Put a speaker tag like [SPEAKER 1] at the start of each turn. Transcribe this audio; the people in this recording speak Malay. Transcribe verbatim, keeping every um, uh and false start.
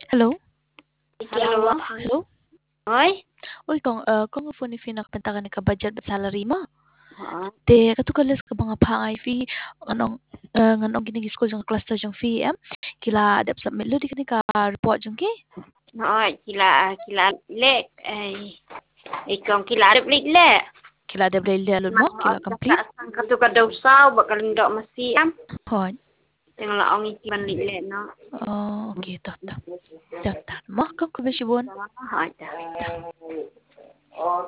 [SPEAKER 1] Hello?
[SPEAKER 2] Hello.
[SPEAKER 1] Hello?
[SPEAKER 2] Hoy.
[SPEAKER 1] Uy, kung uh, kung phone fi nakapenta ka budget at salary mo.
[SPEAKER 2] Oo.
[SPEAKER 1] Te katukalas ka mga pangay fee anong uh, nganong ginigis ko yung cluster yung fee em kila adap sa melody ka ni ka report yung ki.
[SPEAKER 2] Hoy, kila kila lek ay ikong kila rep lek le.
[SPEAKER 1] Kila adap lele alun mo kila complete.
[SPEAKER 2] Sang katu ka daw saw bakal ndo masiam.
[SPEAKER 1] Hon.
[SPEAKER 2] Teng laong ikiman lek le no.
[SPEAKER 1] Oh, okay to to. To to. Mo kung kubesibon.
[SPEAKER 2] Hoy.
[SPEAKER 1] Ta.